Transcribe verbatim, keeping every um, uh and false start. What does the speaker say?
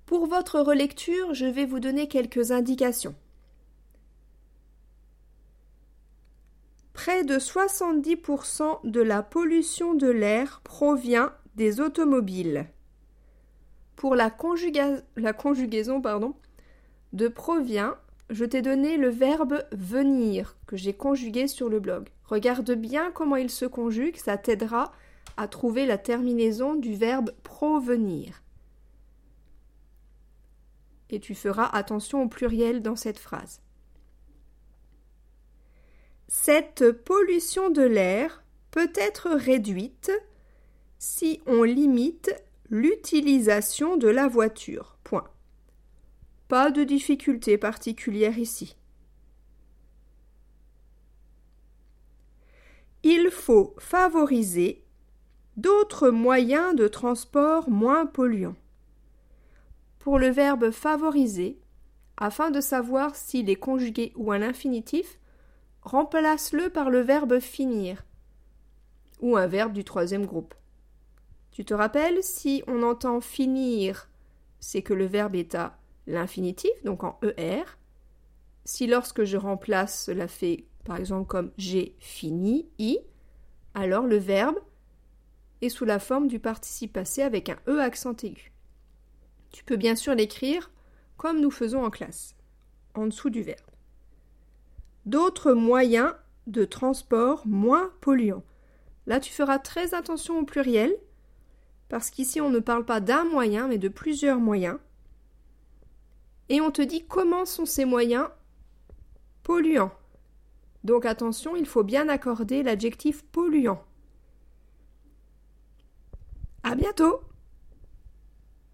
Pour votre relecture, je vais vous donner quelques indications. Près de soixante-dix pour cent de la pollution de l'air provient des automobiles. Pour la, conjuga... la conjugaison pardon, de provient, je t'ai donné le verbe venir que j'ai conjugué sur le blog. Regarde bien comment il se conjugue, ça t'aidera à trouver la terminaison du verbe provenir. Et tu feras attention au pluriel dans cette phrase. Cette pollution de l'air peut être réduite si on limite l'utilisation de la voiture. Point. Pas de difficulté particulière ici. Il faut favoriser d'autres moyens de transport moins polluants. Pour le verbe favoriser, afin de savoir s'il est conjugué ou un infinitif, remplace-le par le verbe finir ou un verbe du troisième groupe. Tu te rappelles, si on entend finir, c'est que le verbe est à l'infinitif, donc en E R. Si lorsque je remplace cela fait par exemple comme j'ai fini, i, alors le verbe est sous la forme du participe passé avec un E accent aigu. Tu peux bien sûr l'écrire comme nous faisons en classe, en dessous du verbe. D'autres moyens de transport moins polluants. Là, tu feras très attention au pluriel, parce qu'ici, on ne parle pas d'un moyen, mais de plusieurs moyens. Et on te dit comment sont ces moyens polluants. Donc attention, il faut bien accorder l'adjectif polluant. À bientôt!